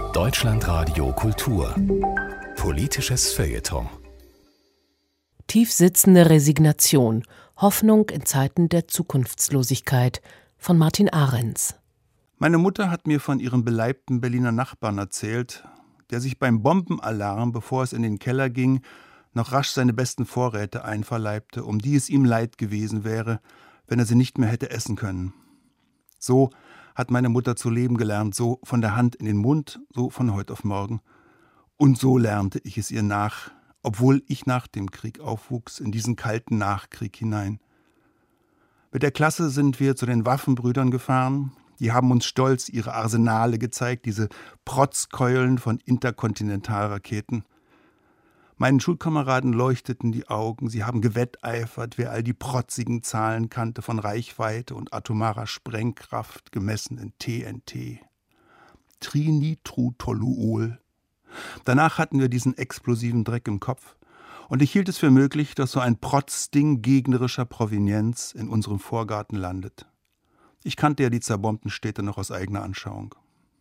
Deutschlandradio Kultur. Politisches Feuilleton. Tiefsitzende Resignation. Hoffnung in Zeiten der Zukunftslosigkeit von Martin Ahrens. Meine Mutter hat mir von ihrem beleibten Berliner Nachbarn erzählt, der sich beim Bombenalarm, bevor es in den Keller ging, noch rasch seine besten Vorräte einverleibte, um die es ihm leid gewesen wäre, wenn er sie nicht mehr hätte essen können. So hat meine Mutter zu leben gelernt, so von der Hand in den Mund, so von heute auf morgen. Und so lernte ich es ihr nach, obwohl ich nach dem Krieg aufwuchs, in diesen kalten Nachkrieg hinein. Mit der Klasse sind wir zu den Waffenbrüdern gefahren. Die haben uns stolz ihre Arsenale gezeigt, diese Protzkeulen von Interkontinentalraketen. Meinen Schulkameraden leuchteten die Augen, sie haben gewetteifert, wer all die protzigen Zahlen kannte von Reichweite und atomarer Sprengkraft gemessen in TNT. Trinitrotoluol. Danach hatten wir diesen explosiven Dreck im Kopf und ich hielt es für möglich, dass so ein Protzding gegnerischer Provenienz in unserem Vorgarten landet. Ich kannte ja die zerbombten Städte noch aus eigener Anschauung.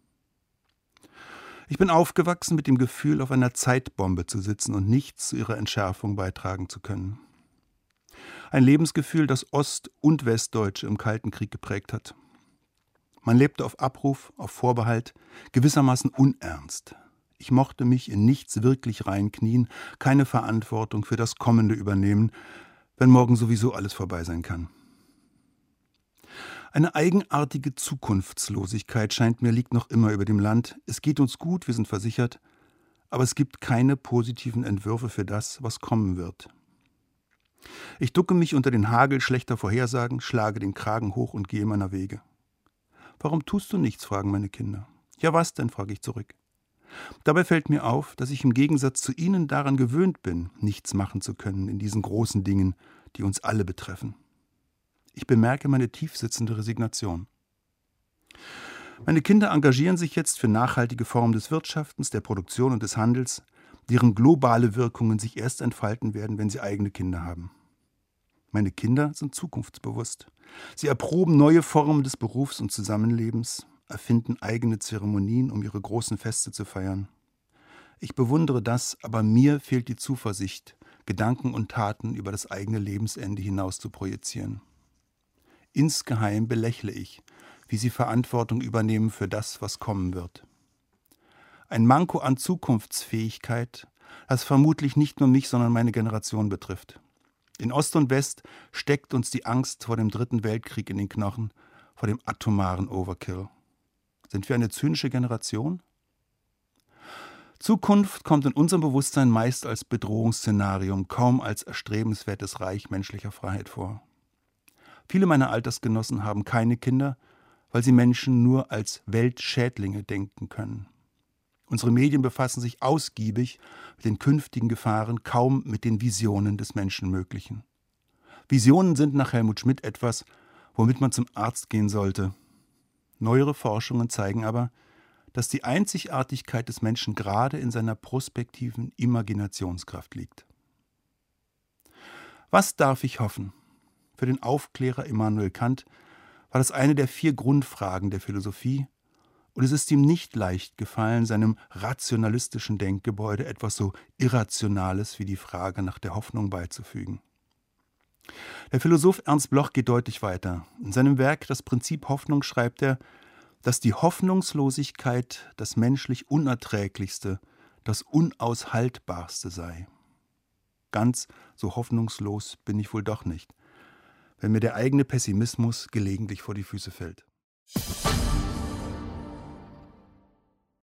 Ich bin aufgewachsen mit dem Gefühl, auf einer Zeitbombe zu sitzen und nichts zu ihrer Entschärfung beitragen zu können. Ein Lebensgefühl, das Ost- und Westdeutsche im Kalten Krieg geprägt hat. Man lebte auf Abruf, auf Vorbehalt, gewissermaßen unernst. Ich mochte mich in nichts wirklich reinknien, keine Verantwortung für das Kommende übernehmen, wenn morgen sowieso alles vorbei sein kann. Eine eigenartige Zukunftslosigkeit scheint mir liegt noch immer über dem Land. Es geht uns gut, wir sind versichert, aber es gibt keine positiven Entwürfe für das, was kommen wird. Ich ducke mich unter den Hagel schlechter Vorhersagen, schlage den Kragen hoch und gehe meiner Wege. »Warum tust du nichts?« fragen meine Kinder. »Ja, was denn?« frage ich zurück. Dabei fällt mir auf, dass ich im Gegensatz zu ihnen daran gewöhnt bin, nichts machen zu können in diesen großen Dingen, die uns alle betreffen. Ich bemerke meine tiefsitzende Resignation. Meine Kinder engagieren sich jetzt für nachhaltige Formen des Wirtschaftens, der Produktion und des Handels, deren globale Wirkungen sich erst entfalten werden, wenn sie eigene Kinder haben. Meine Kinder sind zukunftsbewusst. Sie erproben neue Formen des Berufs und Zusammenlebens, erfinden eigene Zeremonien, um ihre großen Feste zu feiern. Ich bewundere das, aber mir fehlt die Zuversicht, Gedanken und Taten über das eigene Lebensende hinaus zu projizieren. Insgeheim belächle ich, wie sie Verantwortung übernehmen für das, was kommen wird. Ein Manko an Zukunftsfähigkeit, das vermutlich nicht nur mich, sondern meine Generation betrifft. In Ost und West steckt uns die Angst vor dem Dritten Weltkrieg in den Knochen, vor dem atomaren Overkill. Sind wir eine zynische Generation? Zukunft kommt in unserem Bewusstsein meist als Bedrohungsszenarium, kaum als erstrebenswertes Reich menschlicher Freiheit vor. Viele meiner Altersgenossen haben keine Kinder, weil sie Menschen nur als Weltschädlinge denken können. Unsere Medien befassen sich ausgiebig mit den künftigen Gefahren, kaum mit den Visionen des Menschenmöglichen. Visionen sind nach Helmut Schmidt etwas, womit man zum Arzt gehen sollte. Neuere Forschungen zeigen aber, dass die Einzigartigkeit des Menschen gerade in seiner prospektiven Imaginationskraft liegt. Was darf ich hoffen? Für den Aufklärer Immanuel Kant war das eine der 4 Grundfragen der Philosophie, und es ist ihm nicht leicht gefallen, seinem rationalistischen Denkgebäude etwas so Irrationales wie die Frage nach der Hoffnung beizufügen. Der Philosoph Ernst Bloch geht deutlich weiter. In seinem Werk »Das Prinzip Hoffnung« schreibt er, dass die Hoffnungslosigkeit das menschlich Unerträglichste, das Unaushaltbarste sei. Ganz so hoffnungslos bin ich wohl doch nicht, wenn mir der eigene Pessimismus gelegentlich vor die Füße fällt.